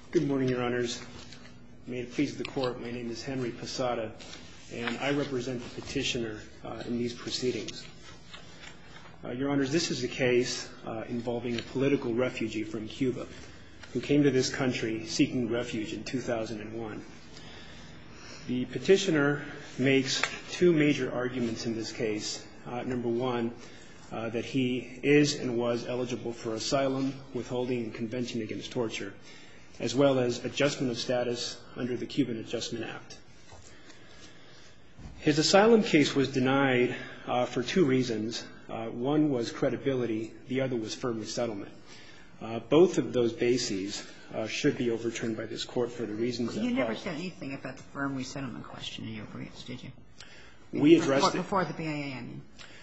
Good morning, Your Honors. May it please the Court, my name is Henry Posada, and I represent the petitioner in these proceedings. Your Honors, this is a case involving a political refugee from Cuba who came to this country seeking refuge in 2001. The petitioner makes two major arguments in this case. Number one, that he is and was eligible for asylum, withholding, and Convention Against Torture, as well as adjustment of status under the Cuban Adjustment Act. His asylum case was denied for two reasons. One was credibility, the other was firm resettlement. Both of those bases should be overturned by this Court for the reasons that You never said anything about the firm resettlement question in your briefs, did you? We addressed it. Before the BIA, I mean.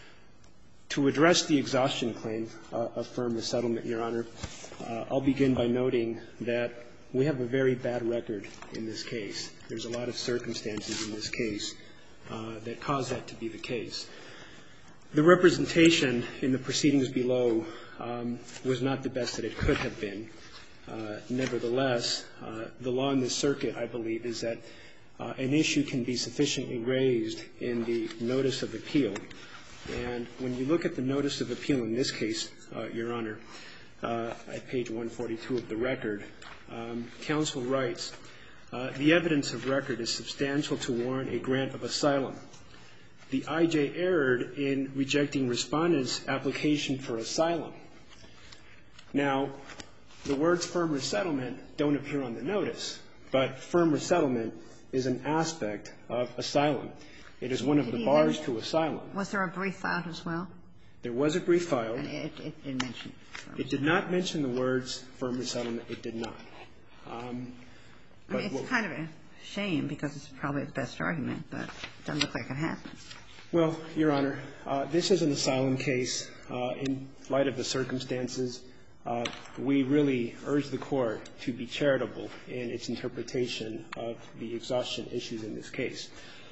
To address the exhaustion claim of firm resettlement, Your Honor, I'll begin by noting that we have a very bad record in this case. There's a lot of circumstances in this case that cause that to be the case. The representation in the proceedings below was not the best that it could have been. Nevertheless, the law in this circuit, I believe, is that an issue can be sufficiently raised in the notice of appeal. And when you look at the notice of appeal in this case, Your Honor, at page 142 of the record, counsel writes, the evidence of record is substantial to warrant a grant of asylum. The IJ erred in rejecting respondent's application for asylum. Now, the words firm resettlement don't appear on the notice, but firm resettlement is an aspect of asylum. It is one of the bars to asylum. Was there a brief filed as well? There was a brief filed. And it didn't mention firm It did not mention the words firm resettlement. It did not. I mean, it's kind of a shame because it's probably the best argument, but it doesn't look like it happened. Well, Your Honor, this is an asylum case. In light of the circumstances, we really urge the Court to be charitable in its interpretation of the exhaustion issues in this case.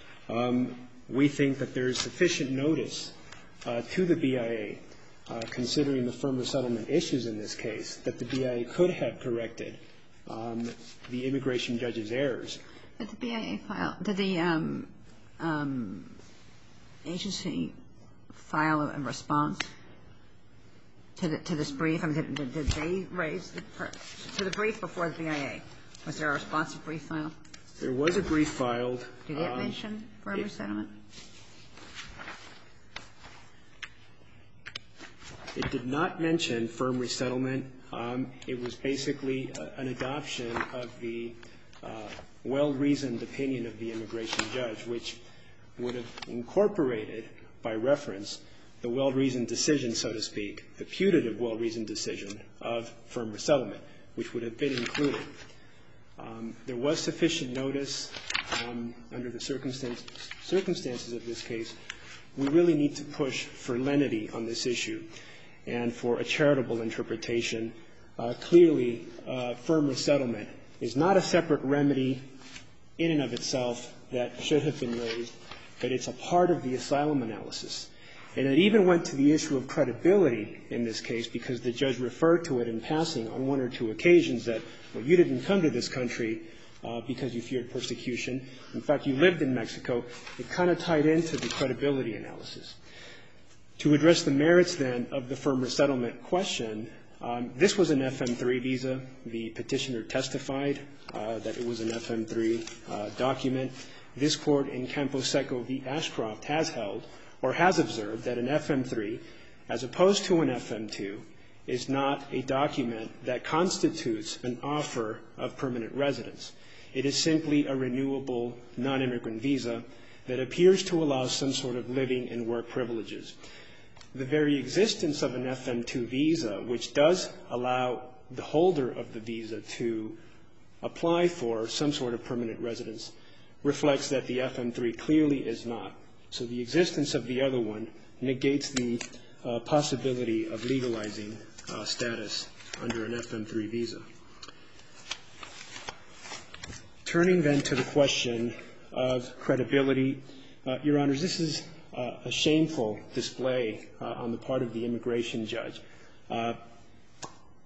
We think that there is sufficient notice to the BIA, considering the firm resettlement issues in this case, that the BIA could have corrected the immigration judge's errors. Did the BIA file, did the agency file a response to this brief? I mean, did they raise to the brief before the BIA? Was there a responsive brief filed? There was a brief filed. Did it mention firm resettlement? It did not mention firm resettlement. It was basically an adoption of the well-reasoned opinion of the immigration judge, which would have incorporated, by reference, the well-reasoned decision, so to speak, the putative well-reasoned decision of firm resettlement, which would have been included. There was sufficient notice under the circumstances of this case. We really need to push for lenity on this issue and for a charitable interpretation. Clearly, firm resettlement is not a separate remedy in and of itself that should have been raised, but it's a part of the asylum analysis. And it even went to the issue of credibility in this case because the judge referred to it in passing on one or two occasions that, well, you didn't come to this country because you feared persecution. In fact, you lived in Mexico. It kind of tied into the credibility analysis. To address the merits, then, of the firm resettlement question, this was an FM3 visa. The petitioner testified that it was an FM3 document. This Court in Campo Seco v. Ashcroft has held or has observed that an FM3, as opposed to an FM2, is not a document that constitutes an offer of permanent residence. It is simply a renewable non-immigrant visa that appears to allow some sort of living and work privileges. The very existence of an FM2 visa, which does allow the holder of the visa to apply for some sort of permanent residence, reflects that the FM3 clearly is not. So the existence of the other one negates the possibility of legalizing status under an FM3 visa. Turning then to the question of credibility, Your Honors, this is a shameful display on the part of the immigration judge.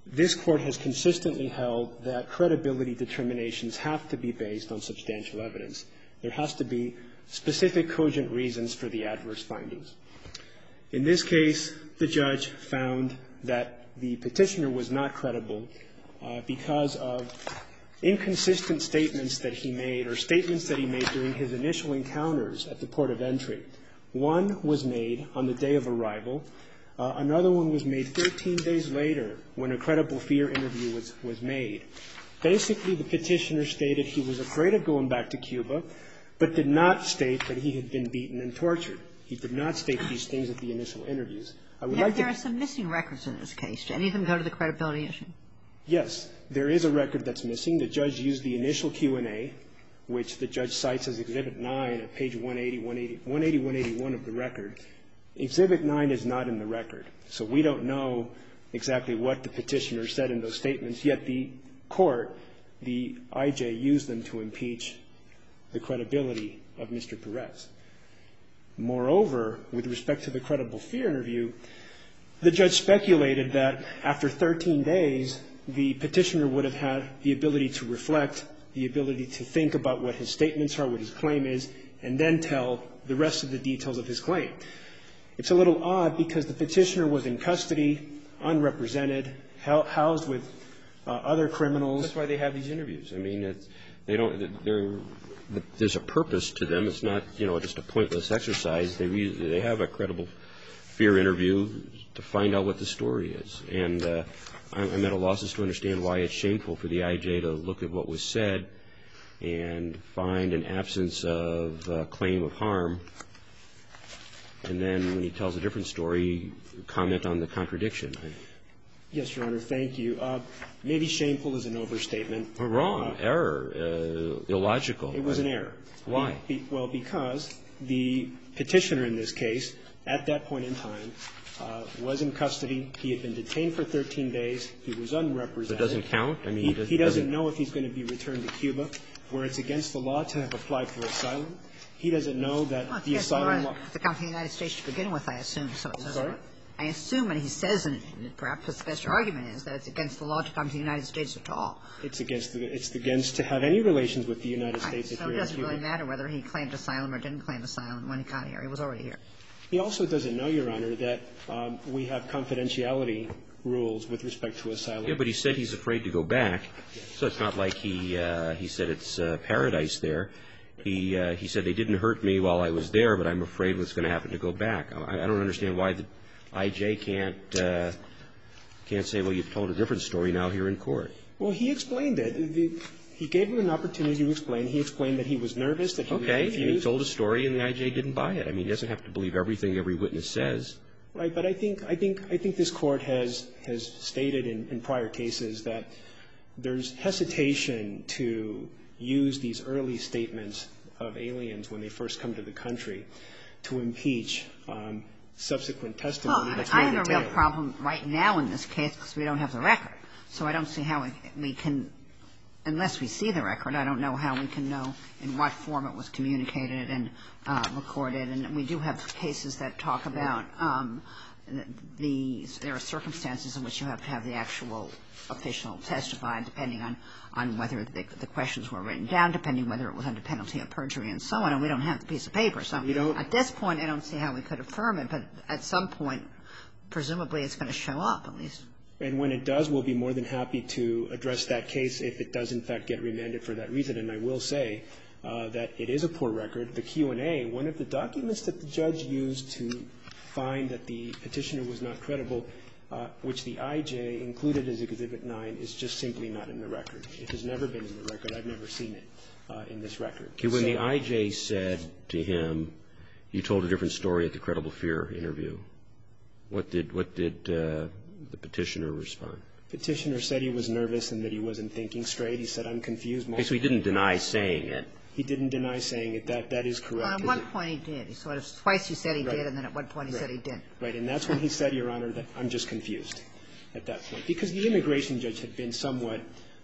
this Court has consistently held that credibility determinations have to be based on substantial evidence. There has to be specific cogent reasons for the adverse findings. In this case, the judge found that the petitioner was not credible because of inconsistent statements that he made or statements that he made during his initial encounters at the port of entry. One was made on the day of arrival. Another one was made 13 days later when a credible fear interview was made. Basically, the petitioner stated he was afraid of going back to Cuba, but did not state that he had been beaten and tortured. He did not state these things at the initial interviews. I would like to – There are some missing records in this case. Do any of them go to the credibility issue? Yes. There is a record that's missing. The judge used the initial Q&A, which the judge cites as Exhibit 9 at page 180, 181 of the record. Exhibit 9 is not in the record. So we don't know exactly what the petitioner said in those statements, yet the court, the IJ, used them to impeach the credibility of Mr. Perez. Moreover, with respect to the credible fear interview, the judge speculated that after 13 days, the petitioner would have had the ability to reflect, the ability to think about what his statements are, what his claim is, and then tell the rest of the details of his claim. It's a little odd because the petitioner was in custody, unrepresented, housed with other criminals. That's why they have these interviews. I mean, they don't – there's a purpose to them. It's not, you know, just a pointless exercise. They have a credible fear interview to find out what the story is. And I'm at a loss as to understand why it's shameful for the IJ to look at what was said and find an absence of claim of harm, and then when he tells a different story, comment on the contradiction. Yes, Your Honor. Thank you. Maybe shameful is an overstatement. Wrong. Error. Illogical. It was an error. Why? Well, because the petitioner in this case, at that point in time, was in custody. He had been detained for 13 days. He was unrepresented. It doesn't count? I mean, he doesn't know if he's going to be returned to Cuba, where it's against the law to have applied for asylum. He doesn't know that the asylum law – to come to the United States to begin with, I assume. Sorry? I assume, and he says, and perhaps his best argument is, that it's against the law to come to the United States at all. It's against to have any relations with the United States if you're in Cuba. So it doesn't really matter whether he claimed asylum or didn't claim asylum when he got here. He was already here. He also doesn't know, Your Honor, that we have confidentiality rules with respect to asylum. Yeah, but he said he's afraid to go back. So it's not like he said it's paradise there. He said they didn't hurt me while I was there, but I'm afraid what's going to happen to go back. I don't understand why the IJ can't say, well, you've told a different story now here in court. Well, he explained it. He gave him an opportunity to explain. He explained that he was nervous, that he was confused. Okay, and he told a story and the IJ didn't buy it. I mean, he doesn't have to believe everything every witness says. Right, but I think this Court has stated in prior cases that there's hesitation to use these early statements of aliens when they first come to the country to impeach subsequent testimony that's more detailed. I have a real problem right now in this case because we don't have the record. So I don't see how we can, unless we see the record, I don't know how we can know in what form it was communicated and recorded. And we do have cases that talk about there are circumstances in which you have to have the actual official testify, depending on whether the questions were written down, depending whether it was under penalty of perjury and so on. And we don't have the piece of paper. So at this point, I don't see how we could affirm it. But at some point, presumably it's going to show up, at least. And when it does, we'll be more than happy to address that case if it does, in fact, get remanded for that reason. And I will say that it is a poor record. The Q&A, one of the documents that the judge used to find that the petitioner was not credible, which the IJ included as Exhibit 9, is just simply not in the record. It has never been in the record. I've never seen it in this record. Okay, when the IJ said to him, you told a different story at the credible fear interview, what did the petitioner respond? Petitioner said he was nervous and that he wasn't thinking straight. He said, I'm confused. Okay, so he didn't deny saying it. He didn't deny saying it. That is correct. Well, at one point he did. He sort of twice he said he did, and then at one point he said he didn't. Right. And that's when he said, Your Honor, that I'm just confused at that point. Because the immigration judge had been somewhat,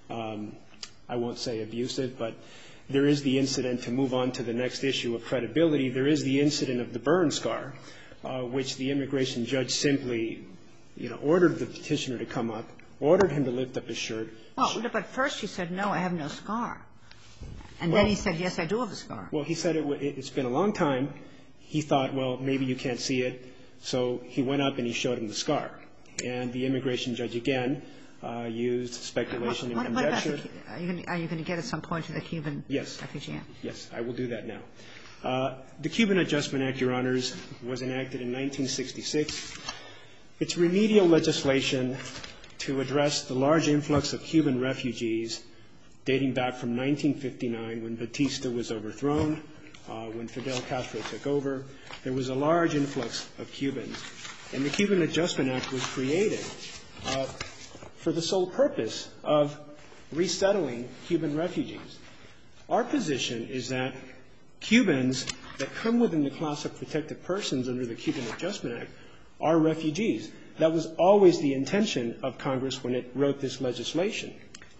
I won't say abusive, but there is the incident, to move on to the next issue of credibility, there is the incident of the burn scar, which the immigration judge simply, ordered the petitioner to come up, ordered him to lift up his shirt. Well, but first he said, no, I have no scar. And then he said, yes, I do have a scar. Well, he said it's been a long time. He thought, well, maybe you can't see it. So he went up and he showed him the scar. And the immigration judge, again, used speculation and conjecture. Are you going to get at some point to the Cuban refugee act? Yes, I will do that now. The Cuban Adjustment Act, Your Honors, was enacted in 1966. It's remedial legislation to address the large influx of Cuban refugees dating back from 1959 when Batista was overthrown, when Fidel Castro took over. There was a large influx of Cubans. And the Cuban Adjustment Act was created for the sole purpose of resettling Cuban refugees. Our position is that Cubans that come within the class of protected persons under the Cuban Adjustment Act are refugees. That was always the intention of Congress when it wrote this legislation.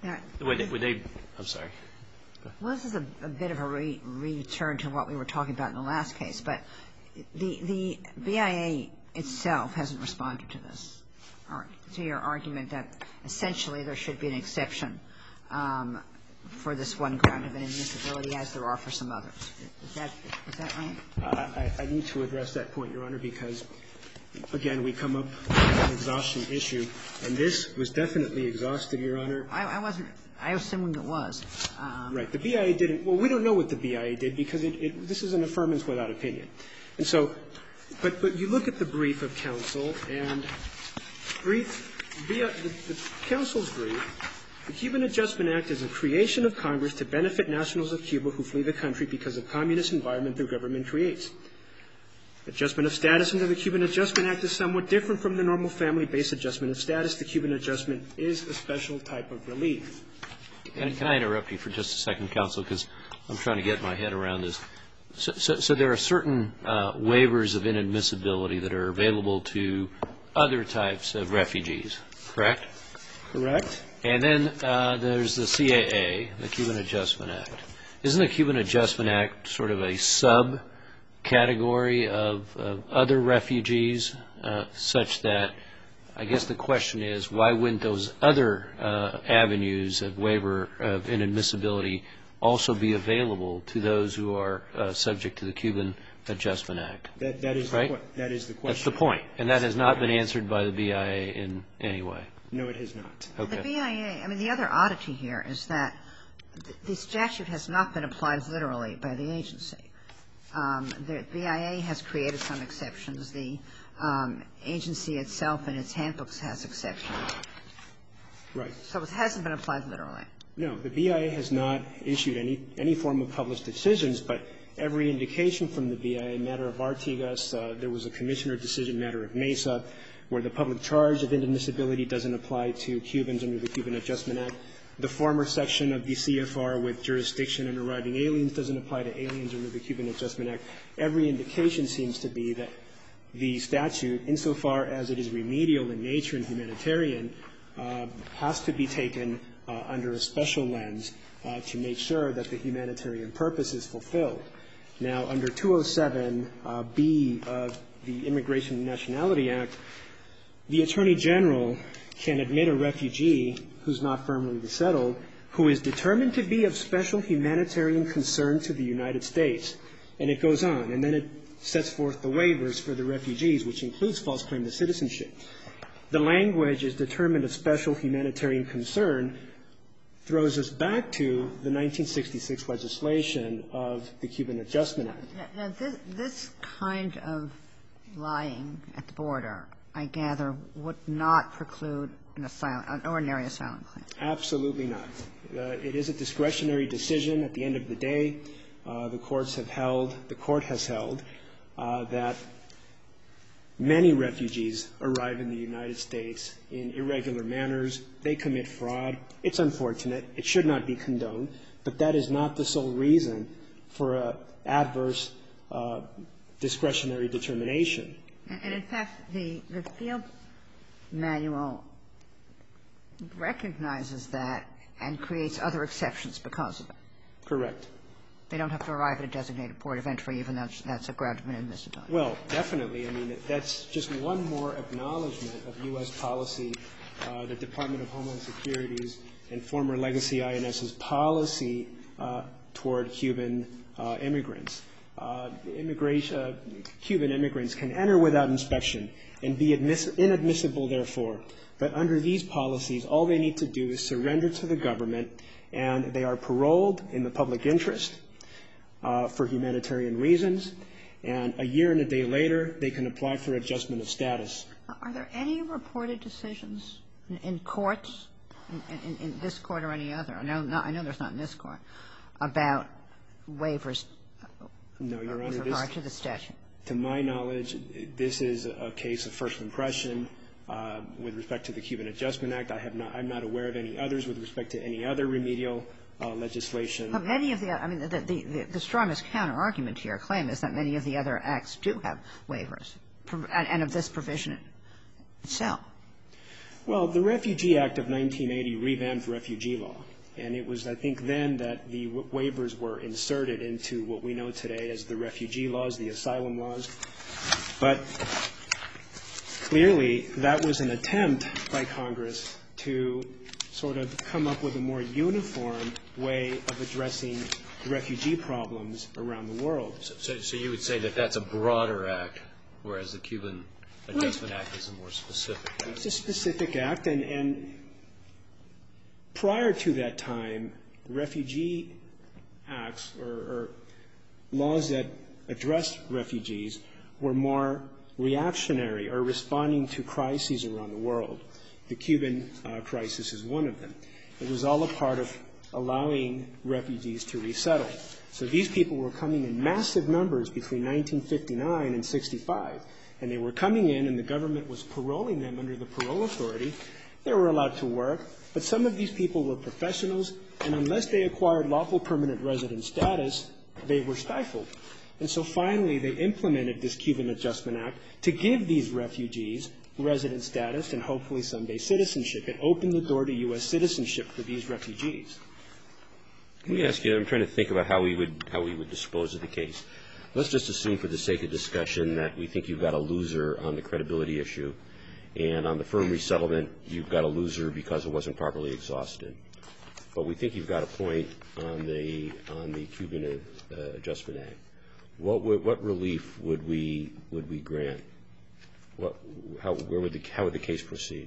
I'm sorry. Well, this is a bit of a return to what we were talking about in the last case, but the BIA itself hasn't responded to this, or to your argument that essentially there should be an exception for this one ground of inadmissibility as there are for some others. Is that right? I need to address that point, Your Honor, because, again, we come up with an exhaustion issue, and this was definitely exhausted, Your Honor. I assumed it was. Right. The BIA didn't. Well, we don't know what the BIA did because this is an affirmance without opinion. And so, but you look at the brief of counsel, and the counsel's brief, the Cuban Adjustment Act is a creation of Congress to benefit nationals of Cuba who flee the country because of communist environment their government creates. Adjustment of status under the Cuban Adjustment Act is somewhat different from the normal family-based adjustment of status. The Cuban adjustment is a special type of relief. Can I interrupt you for just a second, counsel, because I'm trying to get my head around this. So there are certain waivers of inadmissibility that are available to other types of refugees, correct? Correct. And then there's the CAA, the Cuban Adjustment Act. Isn't the Cuban Adjustment Act sort of a subcategory of other refugees such that I guess the question is, why wouldn't those other avenues of waiver of inadmissibility also be available to those who are subject to the Cuban Adjustment Act? That is right? That is the question. That's the point. And that has not been answered by the BIA in any way. No, it has not. Okay. The BIA, I mean, the other oddity here is that the statute has not been applied literally by the agency. The BIA has created some exceptions. The agency itself in its handbooks has exceptions. Right. So it hasn't been applied literally. No, the BIA has not issued any form of published decisions, but every indication from the BIA, matter of Artigas, there was a commissioner decision, matter of Mesa, where the public charge of inadmissibility doesn't apply to Cubans under the Cuban Adjustment Act. The former section of the CFR with jurisdiction and arriving aliens doesn't apply to aliens under the Cuban Adjustment Act. Every indication seems to be that the statute, insofar as it is remedial in nature and humanitarian, has to be taken under a special lens to make sure that the humanitarian purpose is fulfilled. Now, under 207B of the Immigration and Nationality Act, the Attorney General can admit a refugee who's not firmly resettled, who is determined to be of special humanitarian concern to the United States. And it goes on. And then it sets forth the waivers for the refugees, which includes false claim to citizenship. The language is determined of special humanitarian concern, throws us back to the 1966 legislation of the Cuban Adjustment Act. Now, this kind of lying at the border, I gather, would not preclude an ordinary asylum claim. Absolutely not. It is a discretionary decision. At the end of the day, the court has held that many refugees arrive in the United States in irregular manners. They commit fraud. It's unfortunate. It should not be condoned. But that is not the sole reason for an adverse discretionary determination. And, in fact, the field manual recognizes that and creates other exceptions because of it. Correct. They don't have to arrive at a designated port of entry, even though that's a ground of inadmissibility. Well, definitely. I mean, that's just one more acknowledgment of U.S. policy the Department of Homeland Security's and former Legacy INS's policy toward Cuban immigrants. Cuban immigrants can enter without inspection and be inadmissible, therefore. But under these policies, all they need to do is surrender to the government, and they are paroled in the public interest for humanitarian reasons. And a year and a day later, they can apply for adjustment of status. Are there any reported decisions in courts, in this court or any other? I know there's not in this court, about waivers No, Your Honor, with regard to the statute. To my knowledge, this is a case of first impression with respect to the Cuban Adjustment Act. I'm not aware of any others with respect to any other remedial legislation. But many of the strongest counter-argument to your claim is that many of the other acts do have waivers, and of this provision itself. Well, the Refugee Act of 1980 revamped refugee law. And it was, I think, then that the waivers were inserted into what we know today as the refugee laws, the asylum laws. But clearly, that was an attempt by Congress to sort of come up with a more uniform way of addressing refugee problems around the world. So you would say that that's a broader act, whereas the Cuban Adjustment Act is a more specific act. It's a specific act, and prior to that time, refugee acts or laws that addressed refugees were more reactionary or responding to crises around the world. The Cuban crisis is one of them. It was all a part of allowing refugees to resettle. So these people were coming in massive numbers between 1959 and 65, and they were coming in and the government was paroling them under the parole authority. They were allowed to work, but some of these people were professionals, and unless they acquired lawful permanent resident status, they were stifled. And so finally, they implemented this Cuban Adjustment Act to give these refugees resident status and hopefully someday citizenship. It opened the door to U.S. citizenship for these refugees. Let me ask you, I'm trying to think about how we would dispose of the case. Let's just assume for the sake of discussion that we think you've got a loser on the credibility issue, and on the firm resettlement, you've got a loser because it wasn't properly exhausted. But we think you've got a point on the Cuban Adjustment Act. What relief would we grant? How would the case proceed?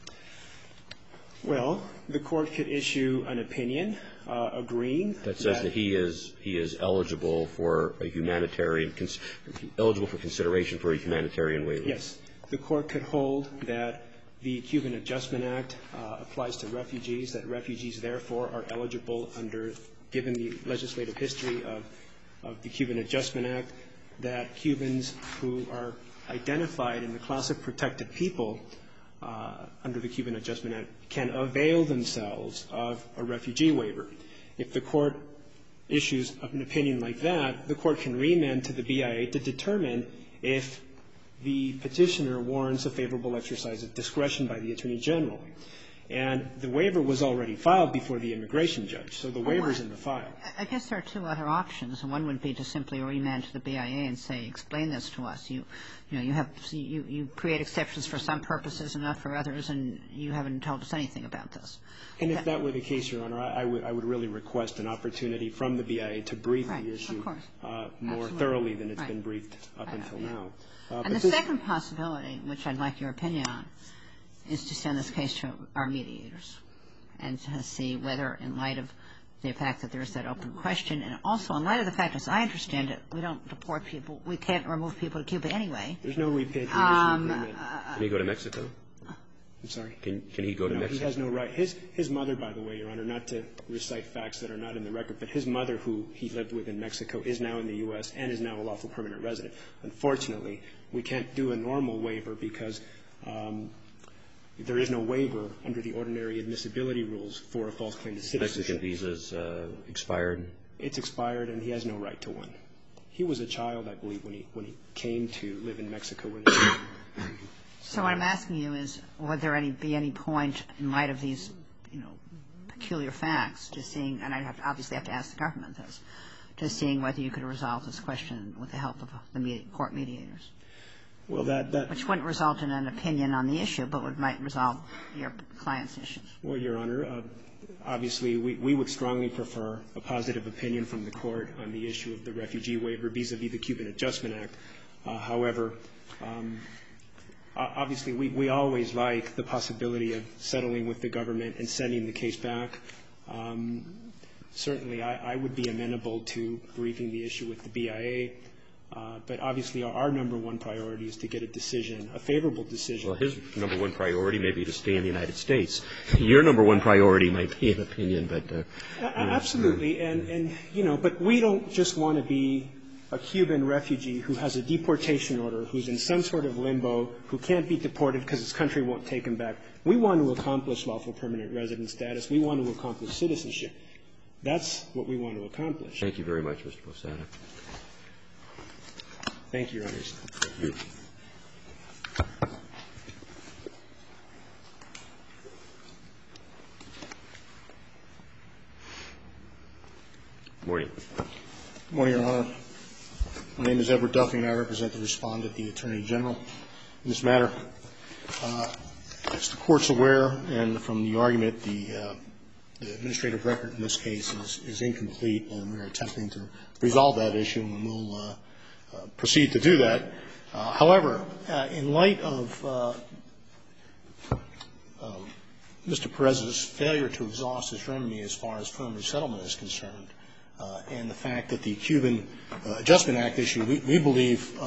Well, the court could issue an opinion agreeing that says that he is eligible for a humanitarian eligible for consideration for a humanitarian waiver. Yes. The court could hold that the Cuban Adjustment Act applies to refugees, that refugees therefore are eligible under, given the legislative history of the Cuban Adjustment Act, that Cubans who are identified in the class of protected people under the Cuban Adjustment Act can avail themselves of a refugee waiver. If the court issues an opinion like that, the court can remand to the BIA to determine if the petitioner warrants a favorable exercise of discretion by the Attorney General. And the waiver was already filed before the immigration judge, so the waiver's in the file. I guess there are two other options. One would be to simply remand to the BIA and say, explain this to us. You create exceptions for some purposes and not for others, and you haven't told us anything about this. And if that were the case, Your Honor, I would really request an opportunity from the BIA to brief the issue more thoroughly than it's been briefed up until now. And the second possibility, which I'd like your opinion on, is to send this case to our mediators and to see whether, in light of the fact that there's that open question, and also in light of the fact, as I understand it, we don't deport people, we can't remove people to Cuba anyway. There's no repatriation agreement. Can he go to Mexico? I'm sorry? Can he go to Mexico? No, he has no right. His mother, by the way, Your Honor, not to recite facts that are not in the record, but his mother, who he lived with in Mexico, is now in the U.S. and is now a lawful permanent resident. Unfortunately, we can't do a normal waiver because there is no waiver under the ordinary admissibility rules for a false claim to citizenship. Mexican visa's expired? It's expired, and he has no right to one. He was a child, I believe, when he came to live in Mexico. So what I'm asking you is, would there be any point, in light of these, peculiar facts, to seeing, and I'd obviously have to ask the government this, to seeing whether you could resolve this question with the help of the court mediators? Well, that which wouldn't result in an opinion on the issue, but might resolve your client's issues. Well, Your Honor, obviously, we would strongly prefer a positive opinion from the Court on the issue of the refugee waiver vis-à-vis the Cuban Adjustment Act. However, obviously, we always like the possibility of settling with the government and sending the case back. Certainly, I would be amenable to briefing the issue with the BIA. But obviously, our number one priority is to get a decision, a favorable decision. Well, his number one priority may be to stay in the United States. Your number one priority might be an opinion, but absolutely. And you know, but we don't just want to be a Cuban refugee who has a deportation order, who's in some sort of limbo, who can't be deported because his country won't take him back. We want to accomplish lawful permanent resident status. We want to accomplish citizenship. That's what we want to accomplish. Thank you very much, Mr. Posada. Thank you, Your Honors. Thank you. Good morning. Good morning, Your Honor. My name is Edward Duffy, and I represent the Respondent, the Attorney General, in this matter. As the Court's aware, and from the argument, the administrative record in this case is incomplete, and we're attempting to resolve that issue, and we'll proceed to do that. However, in light of Mr. Perez's failure to exhaust his remedy as far as firm resettlement is concerned, and the fact that the Cuban Adjustment Act issue, we believe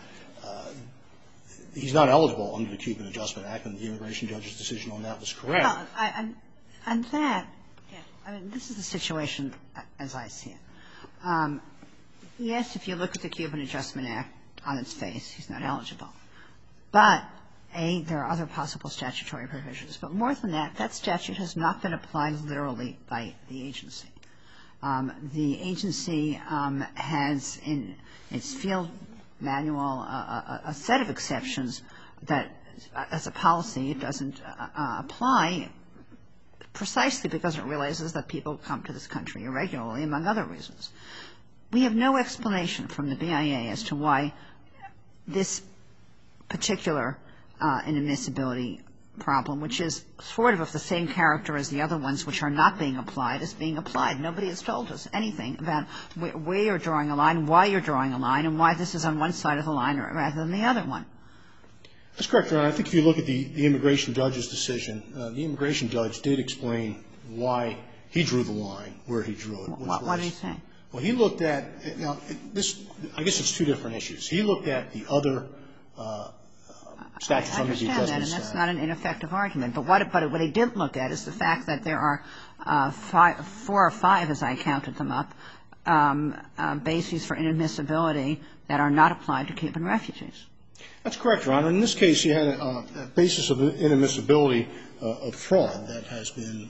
he's not eligible under the Cuban Adjustment Act, and the immigration judge's decision on that was correct. Well, and that, I mean, this is the situation as I see it. Yes, if you look at the Cuban Adjustment Act on its face, he's not eligible. But, A, there are other possible statutory provisions. But more than that, that statute has not been applied literally by the agency. The agency has in its field manual a set of exceptions that, as a policy, it doesn't apply precisely because it realizes that people come to this country irregularly, among other reasons. We have no explanation from the BIA as to why this particular inadmissibility problem, which is sort of the same character as the other ones which are not being applied, is being applied. Nobody has told us anything about where you're drawing a line, why you're drawing a line, and why this is on one side of the line rather than the other one. That's correct, Your Honor. I think if you look at the immigration judge's decision, the immigration judge did explain why he drew the line, where he drew it. What did he say? Well, he looked at, now, this, I guess it's two different issues. He looked at the other statutes under the Adjustment Act. I understand that, and that's not an ineffective argument. But what he did look at is the fact that there are 4 or 5, as I counted them up, bases for inadmissibility that are not applied to Cuban refugees. That's correct, Your Honor. In this case, you had a basis of inadmissibility of fraud that has been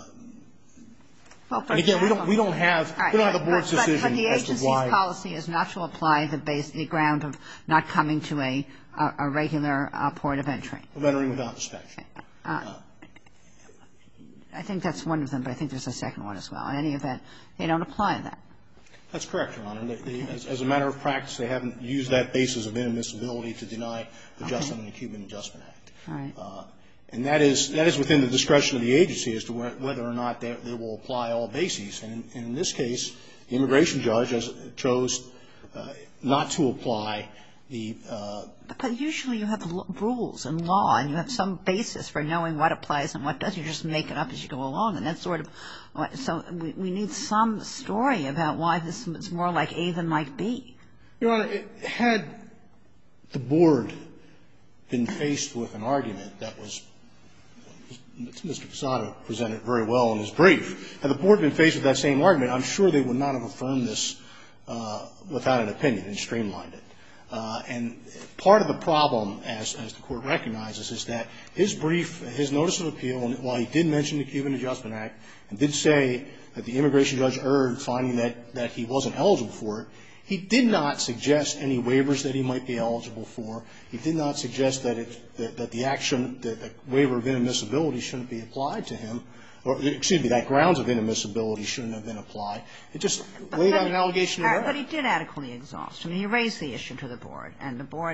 and again, we don't have the board's decision as to why. But the agency's policy is not to apply the ground of not coming to a regular port of entry. Of entering without inspection. I think that's one of them, but I think there's a second one as well. In any event, they don't apply that. That's correct, Your Honor. As a matter of practice, they haven't used that basis of inadmissibility to deny adjustment in the Cuban Adjustment Act. All right. And that is within the discretion of the agency as to whether or not they will apply all bases. And in this case, the immigration judge chose not to apply the But usually you have rules and law, and you have some basis for knowing what applies and what doesn't. You just make it up as you go along, and that's sort of so we need some story about why this is more like A than like B. Your Honor, had the board been faced with an argument that was Mr. Posada presented very well in his brief. Had the board been faced with that same argument, I'm sure they would not have affirmed this without an opinion and streamlined it. And part of the problem, as the Court recognizes, is that his brief, his notice of appeal, while he did mention the Cuban Adjustment Act and did say that the immigration judge erred finding that he wasn't eligible for it, he did not suggest any waivers that he might be eligible for. He did not suggest that the action, that the waiver of inadmissibility shouldn't be applied to him, or, excuse me, that grounds of inadmissibility shouldn't have been applied. It just laid out an allegation of error. But he did adequately exhaust. I mean, he raised the issue to the board, and the board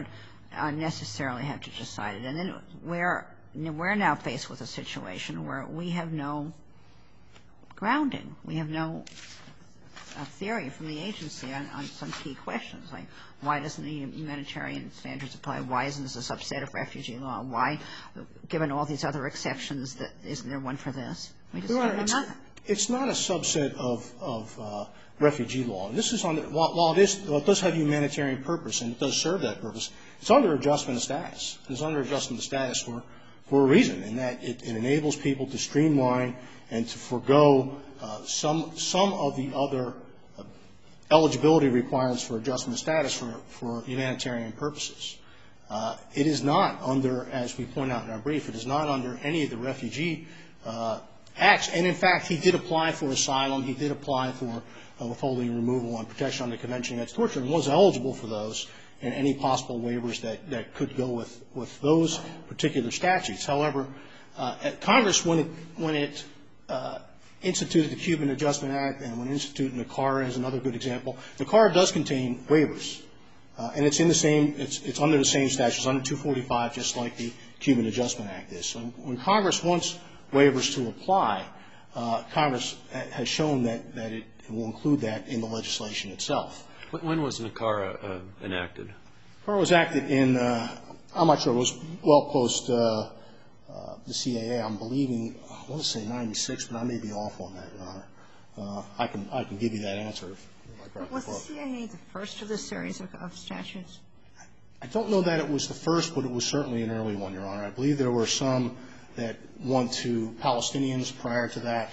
necessarily have to decide it. And then we're now faced with a situation where we have no grounding. We have no theory from the agency on some key questions, like why doesn't the humanitarian standards apply? Why isn't this a subset of refugee law? Why, given all these other exceptions, isn't there one for this? We just don't know nothing. It's not a subset of refugee law. And this is while it does have humanitarian purpose and it does serve that purpose, it's under adjustment of status. It's under adjustment of status for a reason, in that it enables people to streamline and to forego some of the other eligibility requirements for adjustment of status for humanitarian purposes. It is not under, as we point out in our brief, it is not under any of the refugee acts. And, in fact, he did apply for asylum. He did apply for withholding and removal and protection under the Convention Against Torture and was eligible for those and any possible waivers that could go with those particular statutes. However, Congress, when it instituted the Cuban Adjustment Act and when it instituted NACARA as another good example, NACARA does contain waivers. And it's in the same, it's under the same statute. It's under 245, just like the Cuban Adjustment Act is. So when Congress wants waivers to apply, Congress has shown that it will include that in the legislation itself. When was NACARA enacted? NACARA was acted in, I'm not sure, it was well post the CAA. I'm believing, I want to say 96, but I may be off on that, Your Honor. I can give you that answer. Was the CAA the first of this series of statutes? I don't know that it was the first, but it was certainly an early one, Your Honor. I believe there were some that went to Palestinians prior to that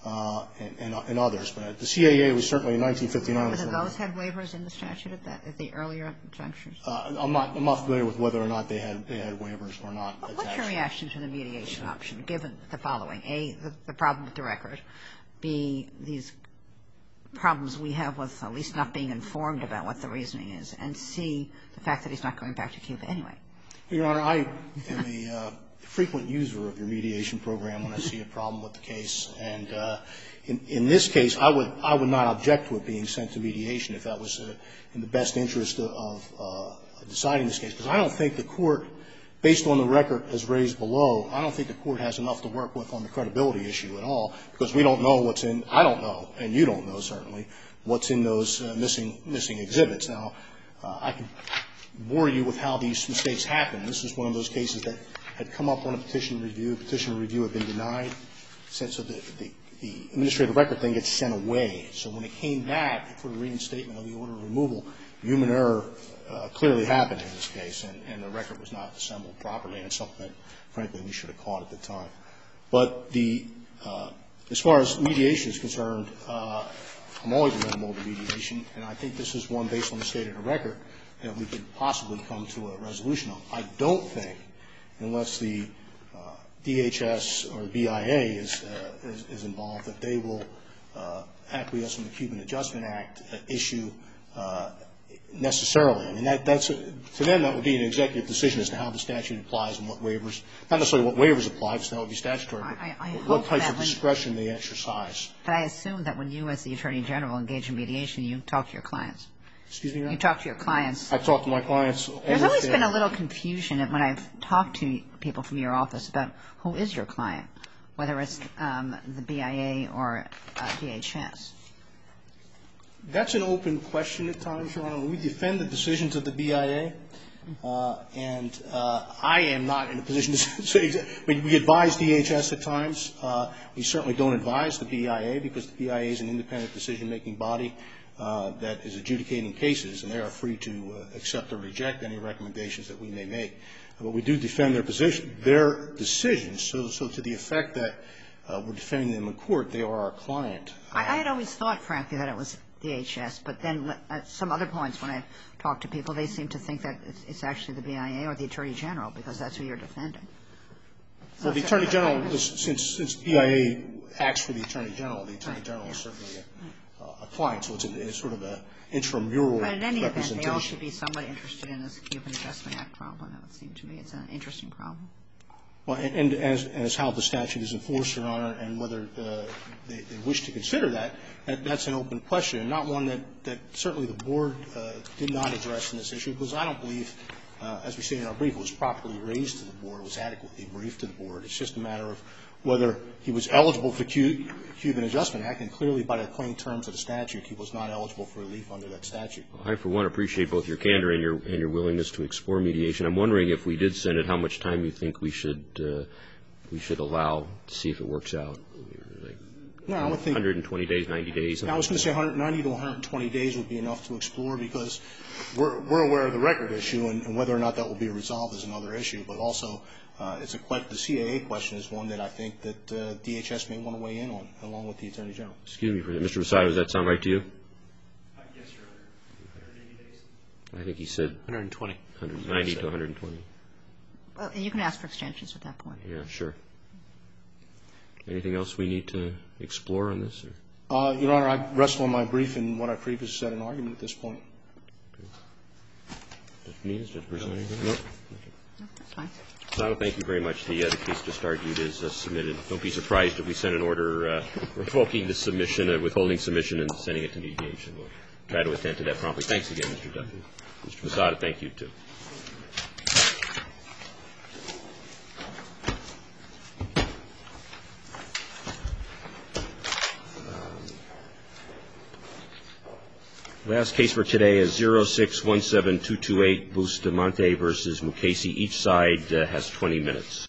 and others. But the CAA was certainly in 1959. Whether those had waivers in the statute at the earlier junctures? I'm not familiar with whether or not they had waivers or not. What's your reaction to the mediation option, given the following? A, the problem with the record. B, these problems we have with at least not being informed about what the reasoning is. And C, the fact that he's not going back to Cuba anyway. Your Honor, I am a frequent user of your mediation program when I see a problem with the case. And in this case, I would not object to it being sent to mediation if that was in the best interest of deciding this case. Because I don't think the Court, based on the record as raised below, I don't think the Court has enough to work with on the credibility issue at all, because we don't know what's in, I don't know, and you don't know certainly, what's in those missing exhibits. Now, I can bore you with how these mistakes happen. This is one of those cases that had come up on a petition review. The petition review had been denied. So the administrative record thing gets sent away. So when it came back for the reinstatement of the order of removal, human error clearly happened in this case, and the record was not assembled properly, and it's something that, frankly, we should have caught at the time. But as far as mediation is concerned, I'm always amenable to mediation, and I think this is one based on the state of the record that we could possibly come to a resolution on. I don't think, unless the DHS or the BIA is involved, that they will acquiesce on the Cuban Adjustment Act issue necessarily. I mean, that's to them that would be an executive decision as to how the statute applies and what waivers, not necessarily what waivers apply, because that would be statutory, but what types of discretion they exercise. But I assume that when you, as the Attorney General, engage in mediation, you talk to your clients. Excuse me, Your Honor? You talk to your clients. I talk to my clients. There's always been a little confusion when I've talked to people from your office about who is your client, whether it's the BIA or DHS. That's an open question at times, Your Honor. We defend the decisions of the BIA, and I am not in a position to say we advise DHS at times. We certainly don't advise the BIA because the BIA is an independent decision-making body that is adjudicating cases, and they are free to accept or reject any recommendations that we may make. But we do defend their decisions. So to the effect that we're defending them in court, they are our client. I had always thought, frankly, that it was DHS, but then at some other points when I've talked to people, they seem to think that it's actually the BIA or the Attorney General because that's who you're defending. Well, the Attorney General, since BIA acts for the Attorney General, the Attorney General is certainly a client, so it's sort of an intramural representation. But in any event, they all should be somewhat interested in this Cuban Adjustment Act problem, it would seem to me. It's an interesting problem. Well, and as how the statute is enforced, Your Honor, and whether they wish to consider that, that's an open question, and not one that certainly the Board did not address in this issue, because I don't believe as we say in our brief, it was properly raised to the board, was adequately briefed to the board. It's just a matter of whether he was eligible for Cuban Adjustment Act, and clearly by the plain terms of the statute, he was not eligible for relief under that statute. I, for one, appreciate both your candor and your willingness to explore mediation. I'm wondering if we did send it, how much time you think we should allow to see if it works out. No, I would think 120 days, 90 days. I was going to say 190 to 120 days would be enough to explore, because we're aware of the record issue, and whether or not that will be resolved is another issue. But also, the CAA question is one that I think that DHS may want to weigh in on, along with the Attorney General. Excuse me, Mr. Rosado, does that sound right to you? Yes, Your Honor. 180 days. I think he said 120. 190 to 120. Well, you can ask for extensions at that point. Yeah, sure. Anything else we need to explore on this? Your Honor, I rest on my brief and what I previously said in argument at this point. Judge Benitez, Judge Berzon, anything? No? No, that's fine. So thank you very much. The case just argued is submitted. Don't be surprised if we send an order revoking the submission, withholding submission, and sending it to mediation. We'll try to attend to that promptly. Thanks again, Mr. Duffy. Mr. Rosado, thank you, too. Last case for today is 0617228 Bustamante versus Mukasey. Each side has 20 minutes.